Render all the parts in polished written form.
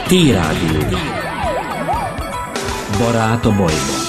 T-Rádió. Barát a bajban.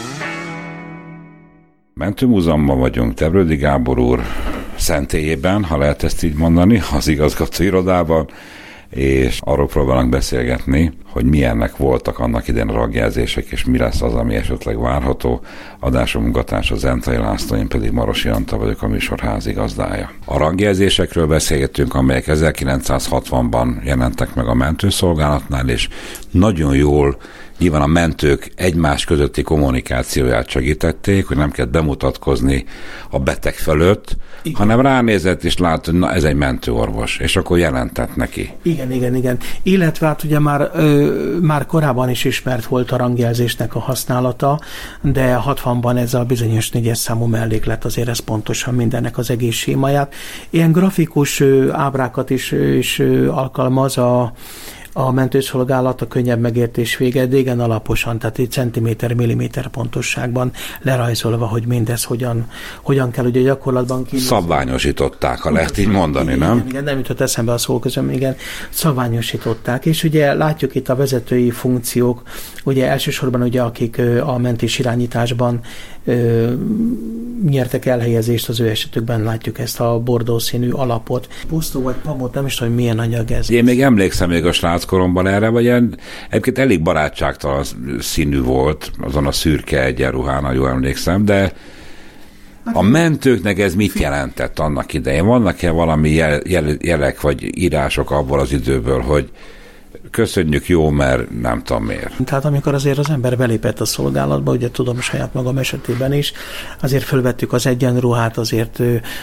Mentőmúzeumban vagyunk, Tebrődi Gábor úr szentélyében, ha lehet ezt így mondani, az igazgató irodában, és arról próbálnak beszélgetni, hogy milyennek voltak annak idején a ragjelzések, és mi lesz az, ami esetleg várható. Adásom munkatársa Zentai László, én pedig Marosi Antal vagyok, a műsor házigazdája. A ragjelzésekről beszélgettünk, amelyek 1960-ban jelentek meg a mentőszolgálatnál, és nagyon jól nyilván a mentők egymás közötti kommunikációját segítették, hogy nem kellett bemutatkozni a beteg fölött, igen, hanem ránézett és lát, hogy na, ez egy mentőorvos, és akkor jelentett neki. Igen. Illetve hát ugye már korábban is ismert volt a rangjelzésnek a használata, de 60-ban ez a bizonyos 4-es számú melléklet azért ez pontosan mindennek az egész sémáját. Ilyen grafikus ábrákat is alkalmaz a mentőszolgálat a könnyebb megértés vége, de igen alaposan, tehát egy centiméter, milliméter pontosságban lerajzolva, hogy mindez hogyan kell ugye gyakorlatban kinézni. Szabványosították, ha lehet így mondani, nem? Igen, nem jutott eszembe a szó közöm, igen, szabványosították, és ugye látjuk itt a vezetői funkciók, ugye elsősorban ugye akik a mentés irányításban nyertek elhelyezést, az ő esetükben látjuk ezt a bordó színű alapot. Pusztó vagy pamut, nem is tudom, milyen anyag ez. Én még emlékszem még a sráckoromban erre, vagy egyébként elég barátságtalan színű volt, azon a szürke egyenruhán, jól emlékszem, de a mentőknek ez mit jelentett annak idején? Vannak-e valami jelek vagy írások abból az időből, hogy köszönjük, jó, mert nem tudom miért. Tehát amikor azért az ember belépett a szolgálatba, ugye tudom saját magam esetében is, azért fölvettük az egyenruhát, azért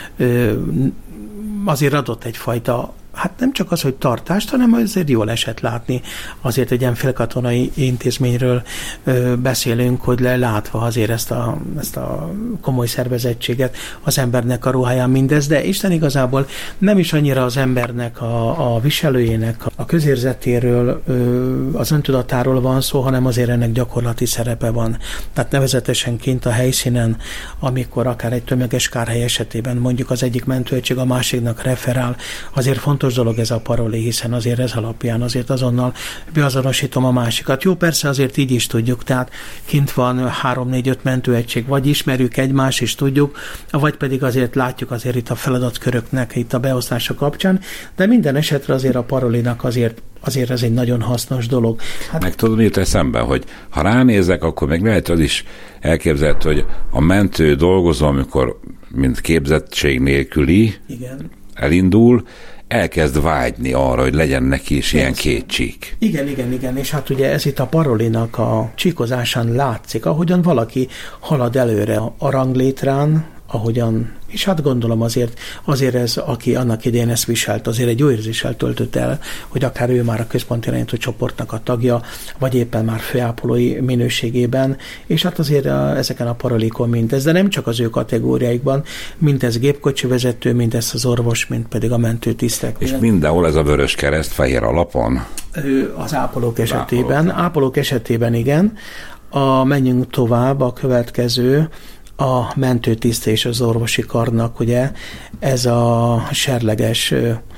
adott egyfajta, hát nem csak az, hogy tartást, hanem azért jól esett látni. Azért egy ilyen félkatonai intézményről beszélünk, hogy látva azért ezt a komoly szervezettséget az embernek a ruháján mindez, de Isten igazából nem is annyira az embernek, a viselőjének, a közérzetéről, az öntudatáról van szó, hanem azért ennek gyakorlati szerepe van. Tehát nevezetesen kint a helyszínen, amikor akár egy tömeges kárhely esetében mondjuk az egyik mentőegység a másiknak referál, azért fontos dolog ez a paroli, hiszen azért ez alapján azért azonnal beazonosítom a másikat. Jó, persze azért így is tudjuk, tehát kint van 3-4-5 mentőegység, vagy ismerjük egymást is tudjuk, vagy pedig azért látjuk azért itt a feladatköröknek itt a beosztása kapcsán, de minden esetre azért a parolinak azért ez egy nagyon hasznos dolog. Hát, meg tudod, mit eszembe, hogy ha ránézek, akkor meg lehet az is elképzelhető, hogy a mentő dolgozó, amikor mint képzettség nélküli igen, elindul, elkezd vágyni arra, hogy legyen neki is ilyen két csík. Igen, és hát ugye ez itt a parolinak a csíkozásán látszik, ahogyan valaki halad előre a ranglétrán, ahogyan, és hát gondolom azért ez, aki annak idején ezt viselt, azért egy jó érzéssel töltött el, hogy akár ő már a központi irányító csoportnak a tagja, vagy éppen már főápolói minőségében, és hát azért ezeken a parolikon mindez, de nem csak az ő kategóriáikban, mint ez gépkocsi vezető, mint ez az orvos, mint pedig a mentőtisztek. És mindenhol ez a vörös kereszt fehér alapon? Az ápolók esetében igen. Menjünk tovább, a következő, a mentőtiszt és az orvosi karnak, ugye ez a serleges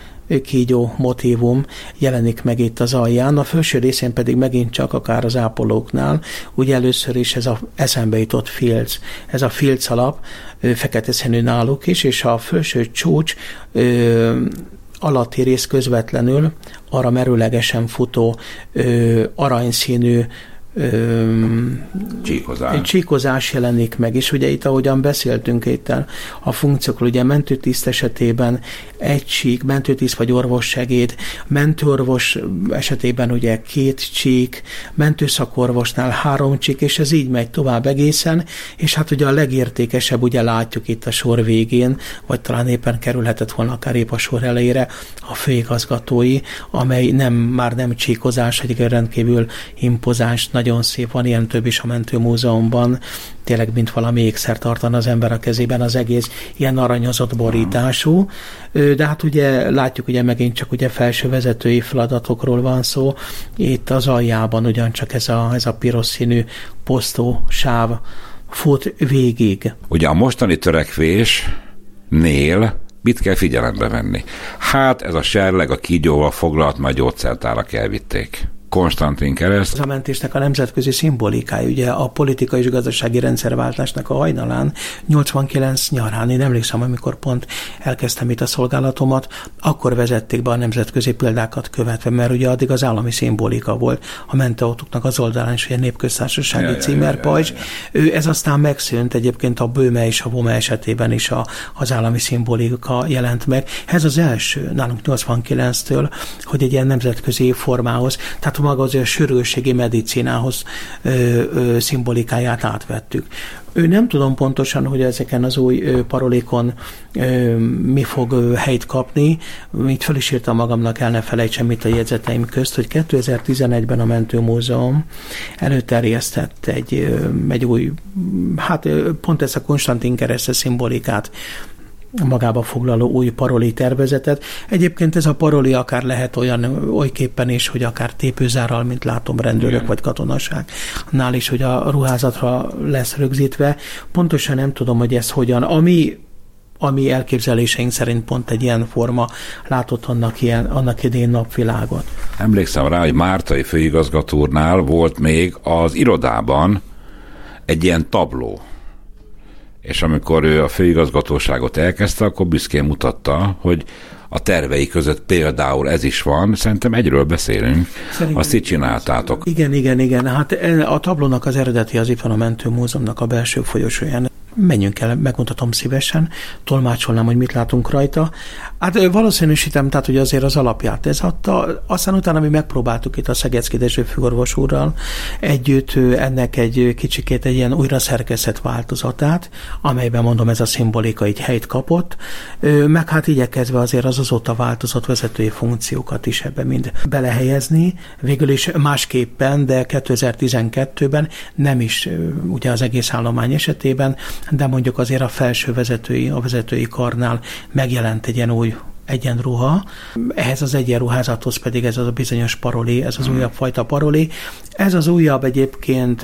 kígyó motívum jelenik meg itt az alján, a felső részén pedig megint csak akár az ápolóknál, ugye először is ez a eszembe jutott filc, ez a filc alap, fekete színű náluk is, és a felső csúcs alatti rész közvetlenül arra merőlegesen futó aranyszínű csíkozás jelenik meg, és ugye itt, ahogyan beszéltünk itt a funkciókról, ugye mentőtiszt esetében egy csík, mentőtiszt vagy orvossegéd, mentőorvos esetében ugye 2 csík, mentőszakorvosnál 3 csík, és ez így megy tovább egészen, és hát ugye a legértékesebb, ugye látjuk itt a sor végén, vagy talán éppen kerülhetett volna akár épp a sor elejére a főigazgatói, amely már nem csíkozás, egy rendkívül impozáns, nagyon szép, van ilyen több is a mentőmúzeumban, tényleg mint valami ékszer tartana az ember a kezében, az egész ilyen aranyozott borítású, de hát ugye látjuk, ugye megint csak ugye felső vezetői feladatokról van szó, itt az aljában ugyancsak ez a piros színű posztó sáv fut végig. Ugye a mostani törekvésnél mit kell figyelembe venni? Hát ez a serleg a kígyóval foglalt, majd gyógyszertárak elvitték. Konstantin kereszt. Az a mentésnek a nemzetközi szimbolikája, ugye a politikai és gazdasági rendszerváltásnak a hajnalán, 89 nyarán, én emlékszem, amikor pont elkezdtem itt a szolgálatomat, akkor vezették be a nemzetközi példákat követve, mert ugye addig az állami szimbolika volt a mentőautóknak az oldalán, és ugye népköztársasági címerpajzs. Ez aztán megszűnt, egyébként a Böhme és a Vome esetében is az állami szimbolika jelent meg. Ez az első, nálunk 89-től, hogy egy ilyen nemzetközi formához, tehát maga az a sürgősségi medicinához szimbolikáját átvettük. Nem tudom pontosan, hogy ezeken az új parolékon mi fog helyt kapni. Itt fel is írtam magamnak, el ne felejtsem itt a jegyzeteim közt, hogy 2011-ben a Mentőmúzeum előterjesztett egy új, hát pont ezt a Konstantin kereszt szimbolikát magába foglaló új paroli tervezetet. Egyébként ez a paroli akár lehet olyképpen is, hogy akár tépőzárral, mint látom, rendőrök vagy katonaság. Annál is, hogy a ruházatra lesz rögzítve. Pontosan nem tudom, hogy ez hogyan. Ami elképzeléseink szerint pont egy ilyen forma látott annak idén napvilágot. Emlékszem rá, hogy Mártai főigazgató úrnál volt még az irodában egy ilyen tabló. És amikor ő a főigazgatóságot elkezdte, akkor büszkén mutatta, hogy a tervei között például ez is van. Szerintem egyről beszélünk. Szerintem azt így csináltátok. Igen. Hát a tablónak az eredeti az itt van a Mentőmúzeumnak a belső folyosóján. Menjünk el, megmutatom szívesen, tolmácsolnám, hogy mit látunk rajta. Hát valószínűsítem, tehát hogy azért az alapját ez adta. Aztán utána mi megpróbáltuk itt a Szegecki Dezső főorvos úrral együtt ennek egy kicsikét egy ilyen újra szerkesztett változatát, amelyben mondom ez a szimbolika így helyt kapott, meg hát igyekezve azért az azóta változott vezetői funkciókat is ebbe mind belehelyezni. Végül is másképpen, de 2012-ben nem is ugye az egész állomány esetében, de mondjuk azért a felső vezetői karnál megjelent egy ilyen új egyenruha. Ehhez az egyenruházathoz pedig ez az a bizonyos paroli, ez az újabb fajta paroli. Ez az újabb egyébként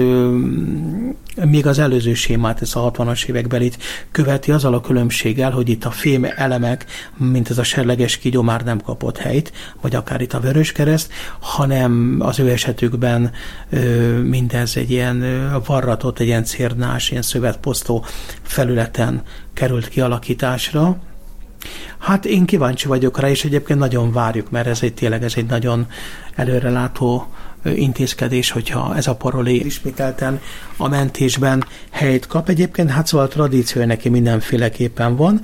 még az előző sémát, ez a 60-as évekbelit követi azzal a különbséggel, hogy itt a fém elemek, mint ez a serleges kígyó már nem kapott helyt, vagy akár itt a Vöröskereszt, hanem az ő esetükben mindez egy ilyen varratott, egy ilyen cérnás, ilyen szövetposztó felületen került kialakításra. Hát én kíváncsi vagyok rá, és egyébként nagyon várjuk, mert tényleg ez egy nagyon előrelátó intézkedés, hogyha ez a paroli ismételten a mentésben helyt kap. Egyébként hát szóval a tradíció neki mindenféleképpen van.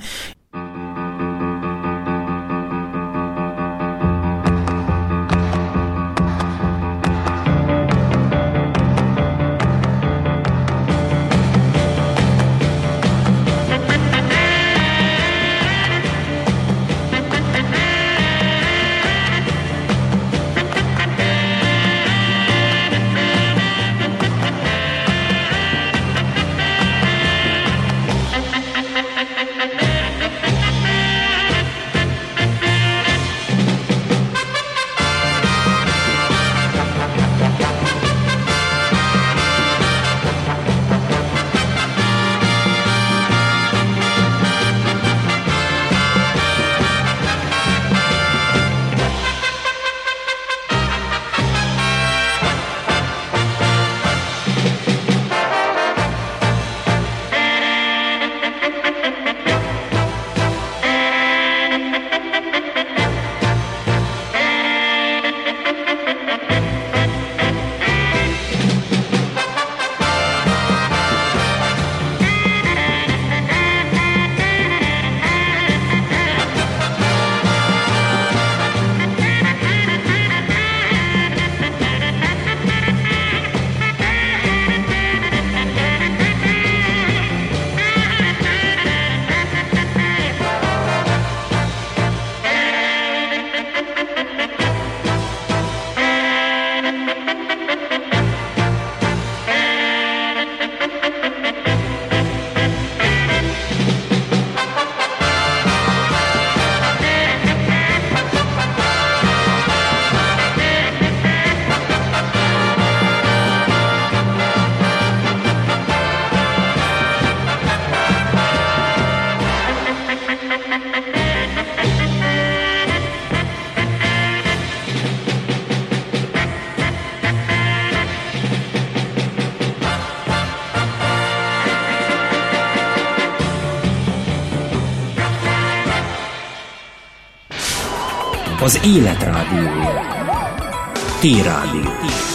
Az Élet Rádiója. T-Rádió.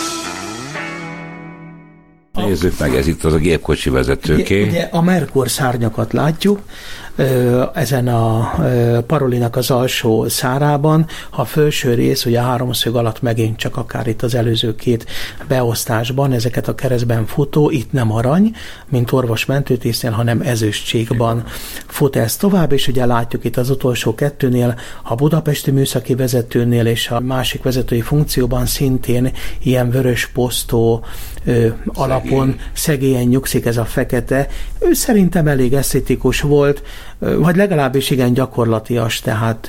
Nézzük meg, ez itt az a gépkocsi vezetőké. Ugye a Merkur szárnyakat látjuk, ezen a parolinak az alsó szárában, ha a felső rész, ugye a háromszög alatt megint csak akár itt az előző két beosztásban, ezeket a keresztben futó, itt nem arany, mint orvos-mentőtisztnél, hanem ezüstcsíkban fut ez tovább, és ugye látjuk itt az utolsó kettőnél, a budapesti műszaki vezetőnél és a másik vezetői funkcióban szintén ilyen vörös posztó alapon szegélyen nyugszik ez a fekete. Ő szerintem elég esztétikus volt, vagy legalábbis igen gyakorlatias, tehát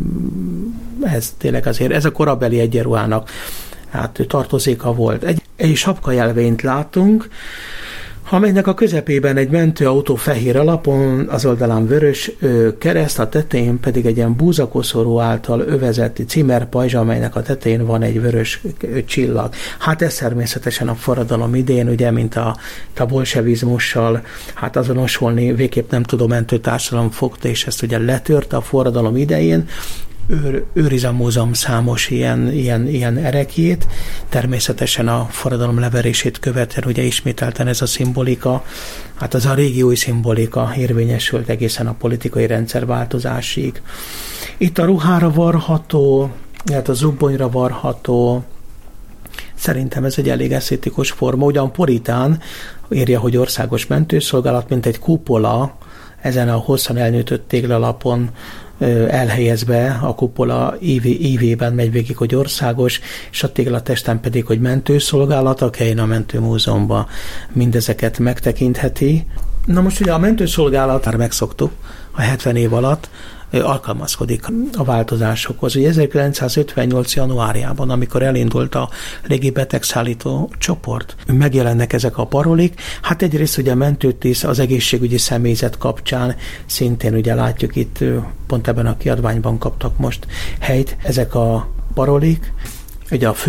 ez tényleg azért, ez a korabeli egyenruhának hát tartozéka volt. Egy sapkajelvényt látunk, amelynek a közepében egy mentőautó fehér alapon, az oldalán vörös kereszt, a tetején pedig egy ilyen búzakoszorú által övezett címerpajzs, amelynek a tetején van egy vörös csillag. Hát ez természetesen a forradalom idején, ugye, mint a bolsevizmussal, hát azonosulni végképp nem tudom, mentőtársadalom fogta, és ezt ugye letörte a forradalom idején, őriz a múzeum számos ilyen erekjét, természetesen a forradalom leverését követően ugye ismételten ez a szimbolika, hát az a régi új szimbolika érvényesült egészen a politikai rendszer változásig. Itt a ruhára varható, illetve a zubbonyra varható, szerintem ez egy elég esztétikus forma, ugyan puritán írja, hogy országos mentőszolgálat, mint egy kupola, ezen a hosszan elnőtött téglalapon elhelyezve, a kupola ívében megy végig, hogy országos, és a téglatesten pedig, hogy mentőszolgálat, a helyén a mentőmúzeumban mindezeket megtekintheti. Na most ugye a mentőszolgálat, már megszoktuk a 70 év alatt, alkalmazkodik a változásokhoz. Ugye 1958. januárjában, amikor elindult a légibetegszállító csoport, megjelennek ezek a parolik. Hát egyrészt ugye a mentőtiszt az egészségügyi személyzet kapcsán szintén ugye látjuk itt, pont ebben a kiadványban kaptak most helyt ezek a parolik. Ugye a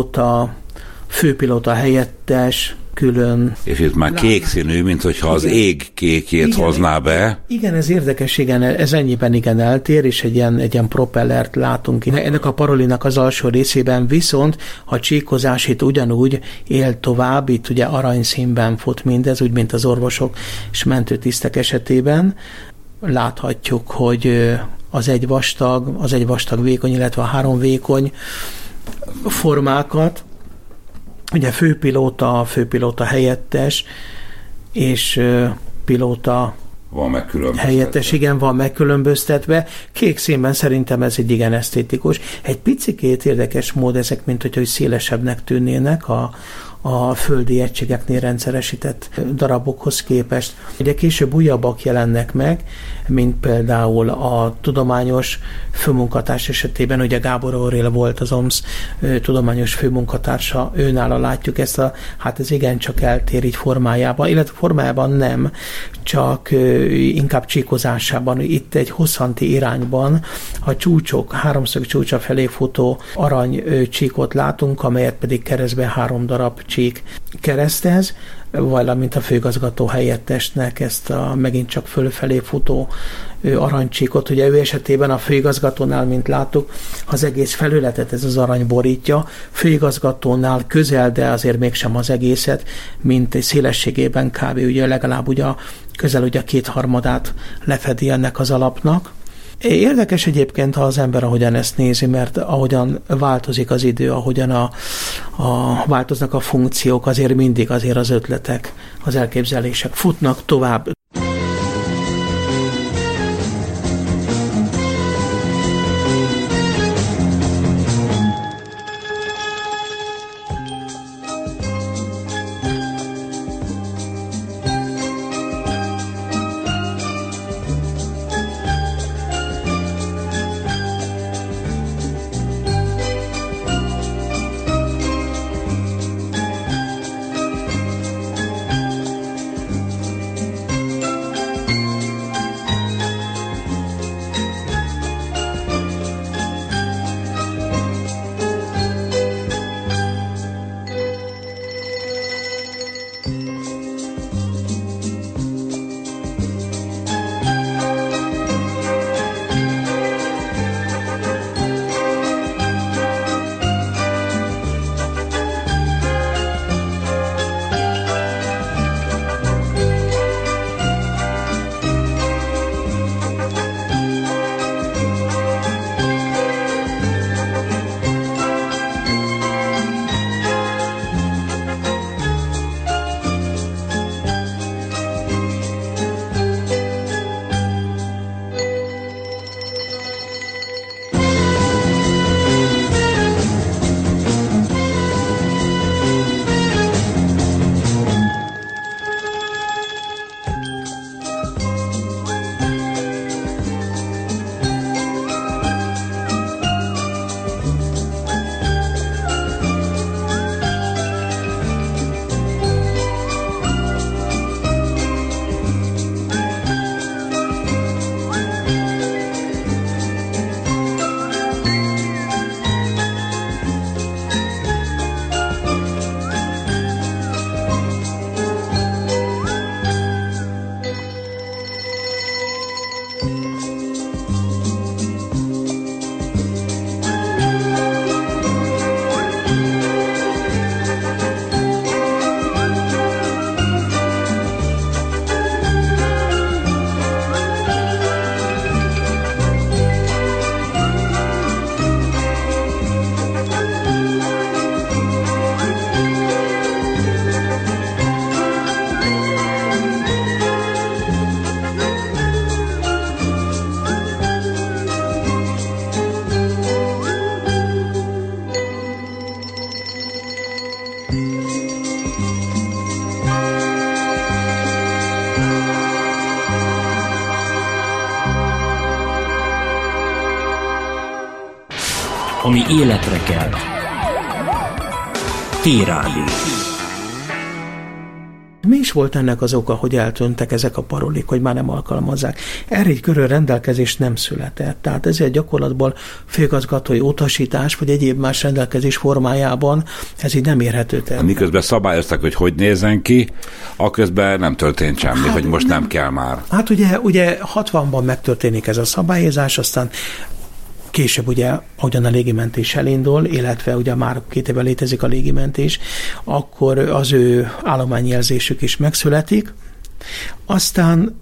főpilóta helyettes, külön. És itt már kék színű, mint hogyha az ég kékjét hozná be. Igen, ez érdekes, igen, ez ennyiben igen eltér, és egy ilyen propellert látunk. Ennek a parolinak az alsó részében viszont a csíkozás itt ugyanúgy él tovább, itt ugye aranyszínben fut mindez, úgy, mint az orvosok és mentőtisztek esetében. Láthatjuk, hogy az egy vastag vékony, illetve a 3 vékony formákat, ugye főpilóta helyettes, és pilóta van helyettes, igen, van megkülönböztetve. Kék színben szerintem ez egy igen esztétikus. Egy picikét érdekes mód ezek, mint hogy szélesebbnek tűnnének a földi egységeknél rendszeresített darabokhoz képest. Ugye később újabbak jelennek meg, mint például a tudományos főmunkatárs esetében, ugye Gábor Aurél volt az OMSZ tudományos főmunkatársa, őnála látjuk ezt hát ez igencsak eltér így formájában, illetve formájában nem, csak inkább csíkozásában. Itt egy hosszanti irányban a csúcsok, 3-szög csúcsa felé futó arany csíkot látunk, amelyet pedig keresztbe 3 darab csík keresztez, valamint a főigazgató helyettesnek ezt a megint csak fölfelé futó aranycsíkot. Ugye ő esetében a főigazgatónál, mint láttuk, az egész felületet ez az arany borítja, főigazgatónál közel, de azért mégsem az egészet, mint egy szélességében kb. Ugye legalább ugye közel ugye 2/3 lefedi ennek az alapnak. Érdekes egyébként, ha az ember ahogyan ezt nézi, mert ahogyan változik az idő, ahogyan változnak a funkciók, azért mindig azért az ötletek, az elképzelések futnak tovább. ami életre kelt. T-Rádió. Mi is volt ennek az oka, hogy eltűntek ezek a parolik, hogy már nem alkalmazzák? Erre egy körül rendelkezés nem született. Tehát ezért gyakorlatban főigazgatói utasítás, vagy egyéb más rendelkezés formájában ez így nem érhető el. Miközben szabályoztak, hogy nézzen ki, aközben nem történt semmi, hogy most nem kell már. Hát ugye 60-ban megtörténik ez a szabályozás, aztán később ugye, ahogyan a légimentés elindul, illetve ugye már 2 éve létezik a légimentés, akkor az ő állományjelzésük is megszületik. Aztán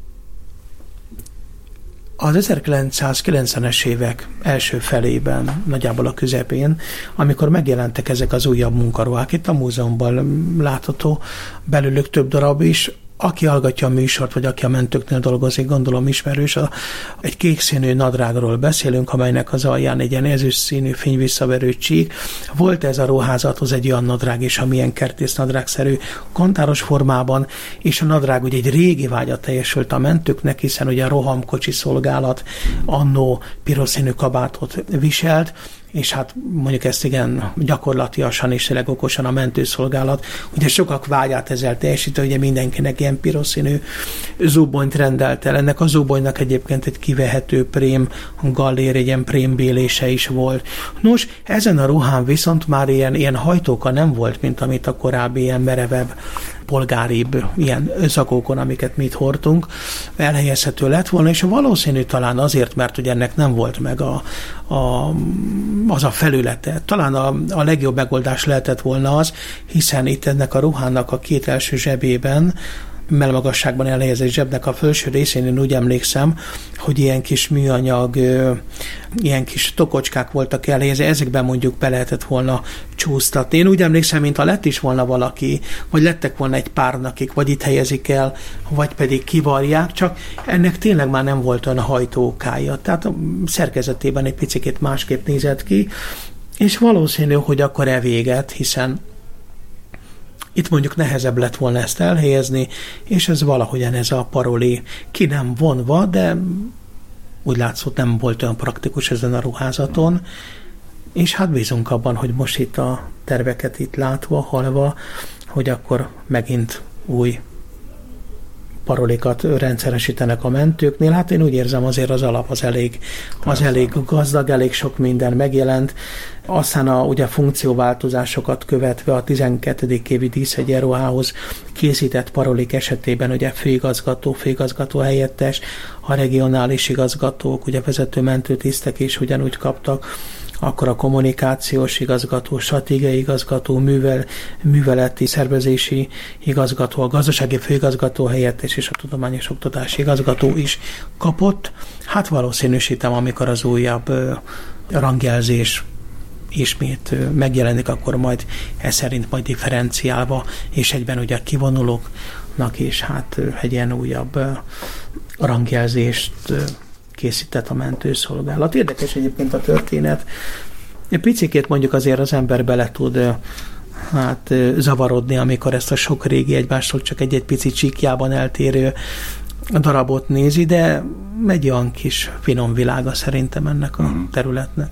az 1990-es évek első felében, nagyjából a közepén, amikor megjelentek ezek az újabb munkaruhák, itt a múzeumban látható belőlük több darab is. Aki hallgatja a műsort, vagy aki a mentőknél dolgozik, gondolom ismerős, egy kék színű nadrágról beszélünk, amelynek az alján egy ilyen ezüst színű fényvisszaverő csík. Volt ez a ruházathoz egy olyan nadrág is, amilyen kertész nadrágszerű kontáros formában, és a nadrág ugye egy régi vágyat teljesült a mentőknek, hiszen ugye a rohamkocsi szolgálat annó piros színű kabátot viselt, és hát mondjuk ezt igen gyakorlatiasan és tényleg okosan a mentőszolgálat. Ugye sokak vágyát ezzel teljesítő, ugye mindenkinek ilyen piros színű zubonyt rendelt el. Ennek a zubonynak egyébként egy kivehető prém gallér, egy ilyen prémbélése is volt. Nos, ezen a ruhán viszont már ilyen hajtóka nem volt, mint amit a korábbi ilyen merevebb, polgáribb ilyen zakókon, amiket mi itt hordtunk, elhelyezhető lett volna, és valószínű talán azért, mert ugye ennek nem volt meg az a felülete. Talán a legjobb megoldás lehetett volna az, hiszen itt ennek a ruhának a 2 első zsebében, mellmagasságban elhelyezett zsebnek a felső részén én úgy emlékszem, hogy ilyen kis műanyag, ilyen kis tokocskák voltak elhelyezve, ezekben mondjuk be lehetett volna csúsztatni. Én úgy emlékszem, mintha lett is volna valaki, vagy lettek volna egy pár, akik vagy itt helyezik el, vagy pedig kivarják, csak ennek tényleg már nem volt olyan hajtókája. Tehát a szerkezetében egy picit másképp nézett ki, és valószínű, hogy akkor elvéget, hiszen itt mondjuk nehezebb lett volna ezt elhelyezni, és ez valahogyan ez a paroli ki nem vonva, de úgy látszott nem volt olyan praktikus ezen a ruházaton, és hát bízunk abban, hogy most itt a terveket itt látva, hallva, hogy akkor megint új parolikat rendszeresítenek a mentőknél. Hát én úgy érzem, azért az alap az elég gazdag, elég sok minden megjelent. Aztán ugye funkcióváltozásokat követve a 12. évi díszegyenruhához készített parolik esetében ugye főigazgató helyettes, a regionális igazgatók, ugye vezető mentőtisztek is ugyanúgy kaptak, akkor a kommunikációs igazgató, stratégiai igazgató, műveleti szervezési igazgató, a gazdasági főigazgató helyettes és a tudományos oktatási igazgató is kapott. Hát valószínűsítem, amikor az újabb rangjelzés ismét megjelenik, akkor majd ez szerint majd differenciálva, és egyben ugye a kivonulóknak is hát egy ilyen újabb rangjelzést készített a mentőszolgálat. Érdekes egyébként a történet. Egy picikét mondjuk azért az ember bele tud zavarodni, amikor ezt a sok régi egymástól csak egy pici csíkjában eltérő darabot nézi, de egy olyan kis finom világa szerintem ennek a területnek.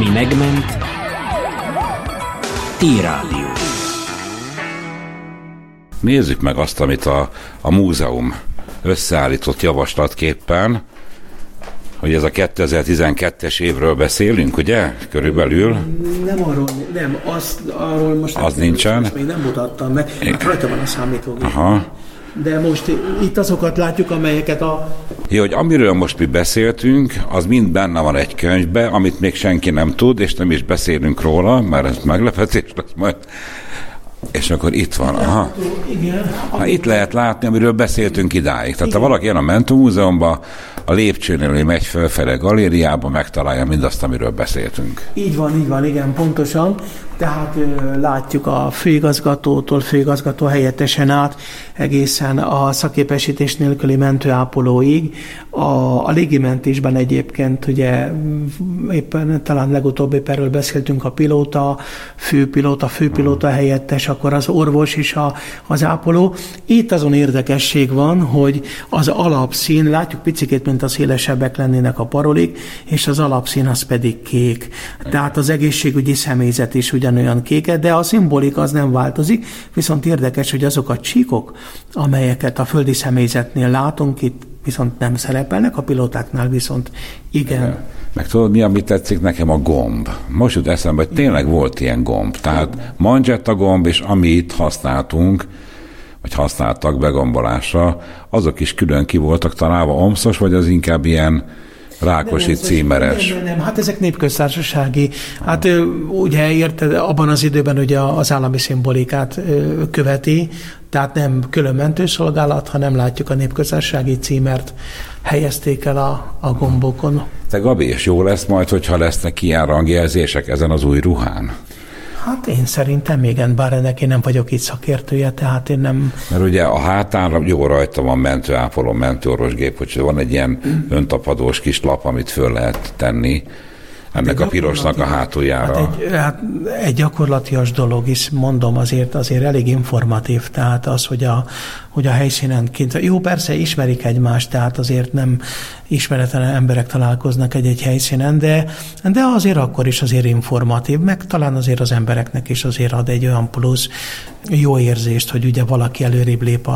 Ami megment, T-Rádió. Nézzük meg azt, amit a múzeum összeállított javaslatképpen, hogy ez a 2012-es évről beszélünk, ugye? Körülbelül. Nem arról, arról most az nincsen. Most még nem mutattam meg. Hát rajta van a számítógép. Aha. De most itt azokat látjuk, amelyeket Jó, hogy amiről most mi beszéltünk, az mind benne van egy könyvben, amit még senki nem tud, és nem is beszélünk róla, mert ez meglepetés lesz majd. És akkor itt van. Aha. Igen. Itt lehet látni, amiről beszéltünk idáig. Tehát ha valaki jön a Mentő Múzeumban, a lépcsőnél megy fölfele galériába, megtalálja mindazt, amiről beszéltünk. Így van, igen, pontosan. Tehát látjuk a főigazgatótól, főigazgató helyettesen át, egészen a szakképesítés nélküli mentőápolóig. A légimentésben egyébként ugye éppen talán legutóbb erről beszéltünk, a pilóta, főpilóta helyettes, akkor az orvos is az ápoló. Itt azon érdekesség van, hogy az alapszín, látjuk picikét, mint a szélesebbek lennének a parolik, és az alapszín az pedig kék. Tehát az egészségügyi személyzet is ugyanolyan kék, de a szimbolika az nem változik, viszont érdekes, hogy azok a csíkok, amelyeket a földi személyzetnél látunk, itt viszont nem szerepelnek, a pilótáknál viszont igen. Meg tudod, mi, amit tetszik nekem? A gomb. Most jut eszembe, hogy tényleg volt ilyen gomb. Tehát manzsetta gomb, és ami itt használtunk, vagy használtak begombolásra, azok is külön ki voltak találva, omszos, vagy az inkább ilyen Rákosi címeres. Nem, hát ezek népköztársasági. Hát ugye érted, abban az időben ugye az állami szimbolikát követi, tehát nem külön mentőszolgálat, hanem látjuk a népköztársasági címert helyezték el a gombokon. Te Gabi, és jó lesz majd, hogyha lesznek ilyen rangjelzések ezen az új ruhán? Hát én szerintem igen, bár ennek én nem vagyok itt szakértője, tehát én nem... Mert ugye a hátán jó rajta van mentőápoló, mentőorvosgép, hogy van egy ilyen öntapadós kis lap, amit föl lehet tenni ennek a pirosnak a hátuljára. Hát egy gyakorlatias dolog is, mondom, azért elég informatív, tehát az, hogy a helyszínen kint... Jó, persze ismerik egymást, tehát azért nem ismeretlen emberek találkoznak egy helyszínen, de azért akkor is azért informatív, meg talán azért az embereknek is azért ad egy olyan plusz jó érzést, hogy ugye valaki előrébb lép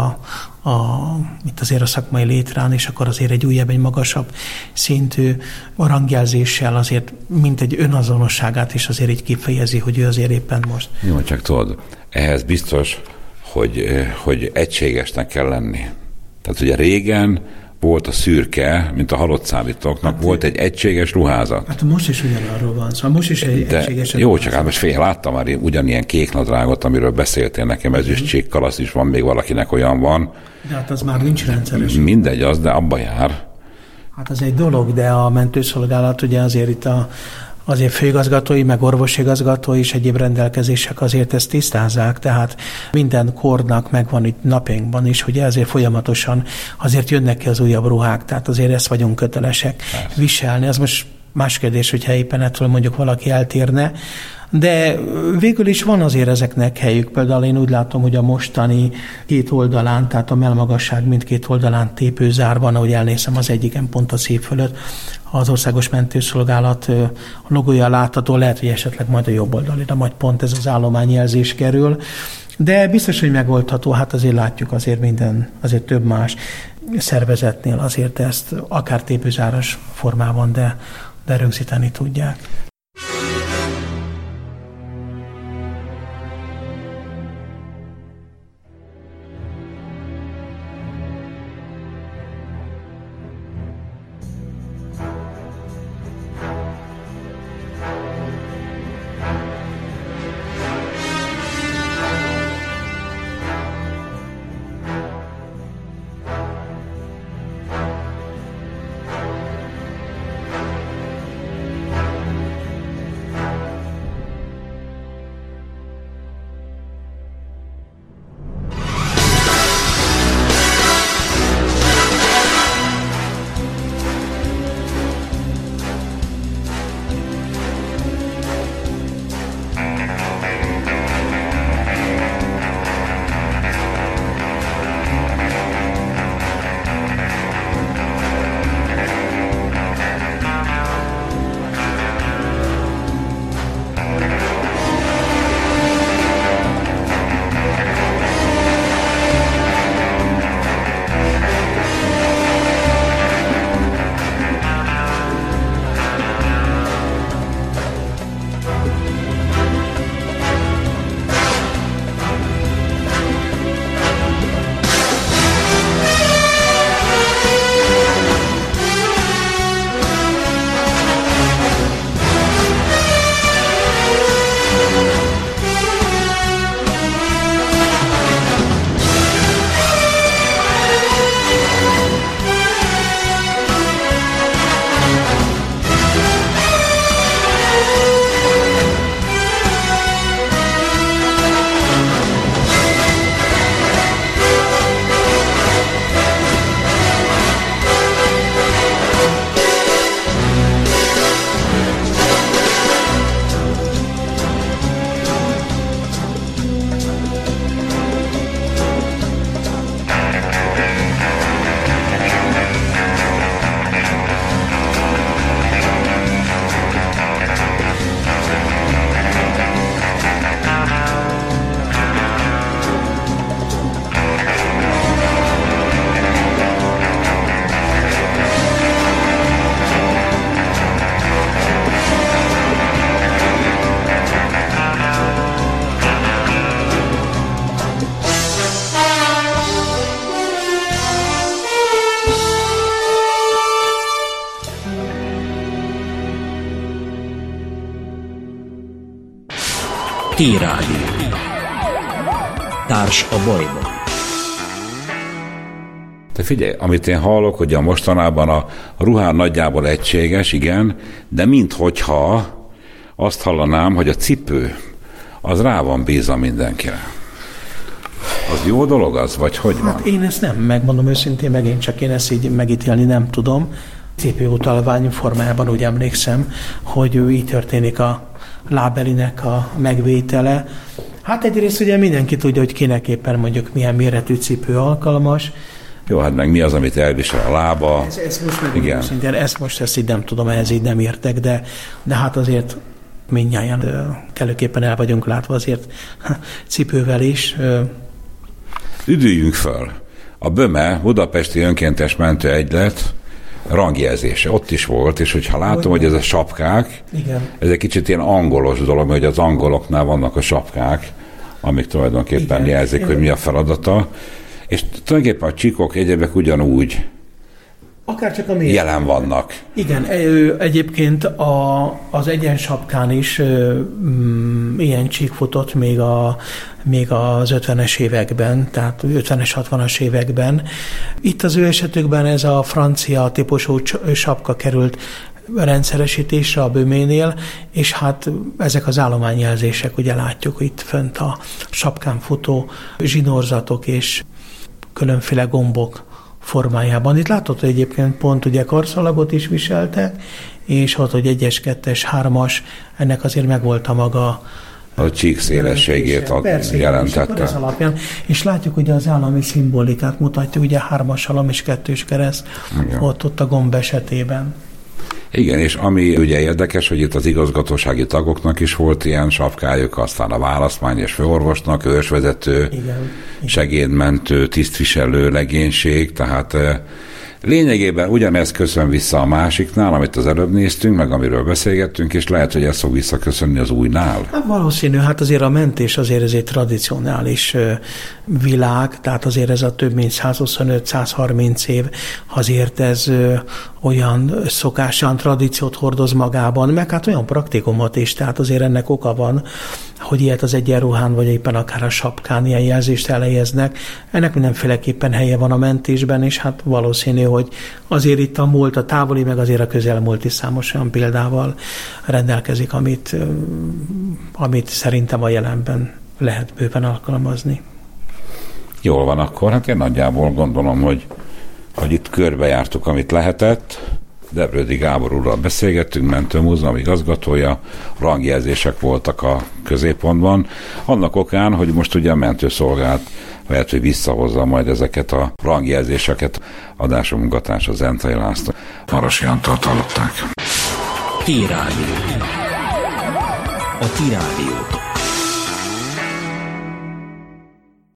itt azért a szakmai létrán, és akkor azért egy újabb, egy magasabb szintű rangjelzéssel azért mint egy önazonosságát is azért így kifejezi, hogy ő azért éppen most. Jó, csak tudod, ehhez biztos, hogy egységesnek kell lenni. Tehát ugye régen volt a szürke, mint a halott szállítóknak, hát, volt egy egységes ruházat. Hát most is ugyanarról van, szóval most is egy egységes jó, csak hát most láttam már ugyanilyen kéknadrágot, amiről beszéltél nekem, ezüstcsíkkal, az is van, még valakinek olyan van. De hát az már nincs rendszeres. Mindegy az, de abba jár. Hát az egy dolog, de a mentőszolgálat ugye azért itt azért főigazgatói, meg orvosigazgatói és egyéb rendelkezések azért ezt tisztázzák, tehát minden kornak megvan itt napjainkban is, hogy ezért folyamatosan azért jönnek ki az újabb ruhák, tehát azért ezt vagyunk kötelesek viselni. Az most más kérdés, hogyha éppen ettől mondjuk valaki eltérne, de végül is van azért ezeknek helyük. Például én úgy látom, hogy a mostani két oldalán, tehát a mellmagasság mindkét oldalán tépőzár van, ahogy elnézem az egyiken pont a szív fölött, az Országos Mentőszolgálat logója látható, lehet, hogy esetleg majd a jobb oldalira, majd pont ez az állományjelzés kerül. De biztos, hogy megoldható, hát azért látjuk azért azért több más szervezetnél azért ezt akár tépőzáras formában, de rögzíteni tudják. T-Rádió. Társ a bajban. Te figyelj, amit én hallok, hogy a mostanában a ruhán nagyjából egységes, igen, de minthogyha azt hallanám, hogy a cipő az rá van bízva mindenkire. Az jó dolog az, vagy hogy van? Hát én ezt nem, megmondom őszintén, megint csak én ezt így megítélni nem tudom. Cipőutalvány formájában úgy emlékszem, hogy így történik a lábelinek a megvétele. Hát egyrészt ugye mindenki tudja, hogy kinek éppen mondjuk milyen méretű cipő alkalmas. Jó, hát meg mi az, amit elvisel a lába. Ezt most megmondom szintén, ezt így nem tudom, ehhez így nem értek, de hát azért mindnyáján kellőképpen el vagyunk látva azért cipővel is. Üdüljünk föl! A BÖME, Budapesti Önkéntes Mentőegylet rangjelzése ott is volt, és hogyha látom, hogy ez a sapkák, igen. Ez egy kicsit ilyen angolos dolog, hogy az angoloknál vannak a sapkák, amik tulajdonképpen igen. Jelzik, hogy mi a feladata, és tulajdonképpen a csíkok, egyebek ugyanúgy akárcsak a jelen vannak. Igen, egyébként az egyensapkán is ilyen csík futott még az 50-es években, tehát 50-es, 60-as években. Itt az ő esetükben ez a francia típusú sapka került rendszeresítésre a BÖME-nél, és hát ezek az állományjelzések, ugye látjuk itt fönt a sapkán futó zsinórzatok és különféle gombok formájában. Itt látod, hogy egyébként pont ugye karszalagot is viseltek, és ott, hogy 1-es, 2-es, 3-as, ennek azért megvolt a maga a csík szélességét jelentette. Ez alapján. És látjuk ugye az állami szimbolikát mutatja, ugye 3-as alom és 2-s kereszt ott a gomb esetében. Igen, és ami ugye érdekes, hogy itt az igazgatósági tagoknak is volt ilyen sapkájuk, aztán a választmány és főorvosnak, őrsvezető, segédmentő, tisztviselő, legénység, tehát lényegében ugyanez köszön vissza a másiknál, amit az előbb néztünk, meg amiről beszélgettünk, és lehet, hogy ez fog visszaköszönni az újnál. Hát valószínű, hát azért a mentés azért ez egy tradicionális világ, tehát azért ez a több mint 125-130 év, azért ez olyan szokásan tradíciót hordoz magában, meg hát olyan praktikumot is, tehát azért ennek oka van, hogy ilyet az egyenruhán, vagy éppen akár a sapkán ilyen jelzést elhelyeznek. Ennek mindenféleképpen helye van a mentésben, és hát valószínű, hogy azért itt a múlt, a távoli, meg azért a közelmúlt is számos olyan példával rendelkezik, amit szerintem a jelenben lehet bőven alkalmazni. Jól van akkor, hát én nagyjából gondolom, hogy itt körbejártuk, amit lehetett. Debrődi Gábor úrral beszélgettünk, Mentőmúzeum igazgatója, rangjelzések voltak a középpontban. Annak okán, hogy most ugye a mentőszolgálat lehet, hogy visszahozza majd ezeket a rangjelzéseket. Adású munkatársa Zentai László. Marosi Antalt hallották. T-Rádió. A T-Rádiót